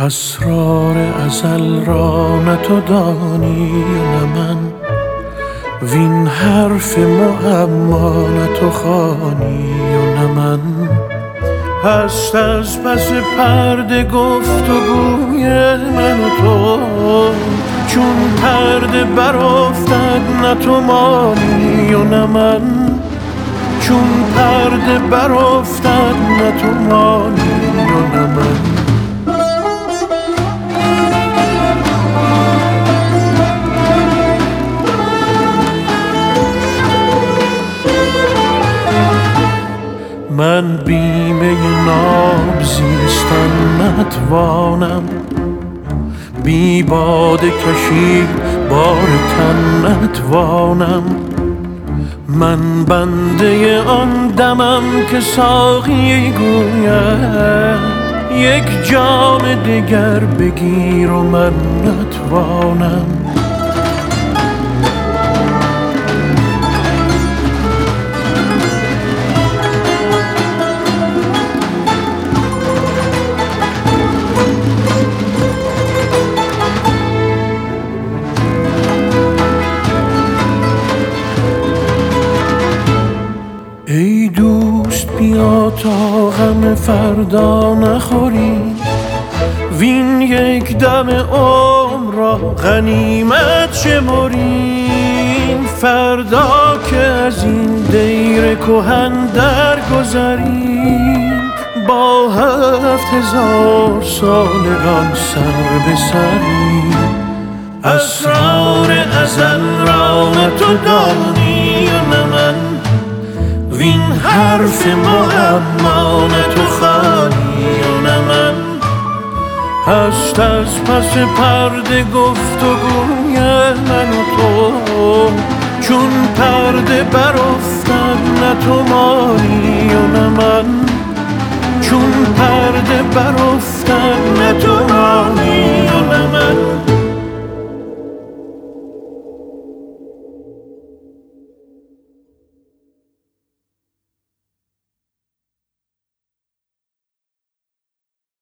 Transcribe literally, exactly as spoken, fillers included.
اسرار ازل را نه تو دانی و نه من، وین حرف معما نه تو خوانی و نه من. هست از پس پرده گفت و گوی من و تو، چون پرده برافتد نه تو مانی و نه من. چون پرده برافتد نه تو مانی و نه من. من بیمه ناب زیستن نتوانم، بی باده کشید بار تن نتوانم. من بنده آن دمم که ساقی گوید یک جام دگر بگیر و من نتوانم. ای دوست بیا تا غم فردا نخوریم، وین یک دم عمر را غنیمت شمریم. فردا که از این دیر کهن درگذریم، با هفت هزار سالگان سر به سریم. اسرار ازل را نه تو دانی و نه من، وین حرف معما نه تو خوانی و نه من. هست از پس پرده گفت و گوی من و تو، چون پرده برافتد نه تو مانی و نه من. چون پرده برافتد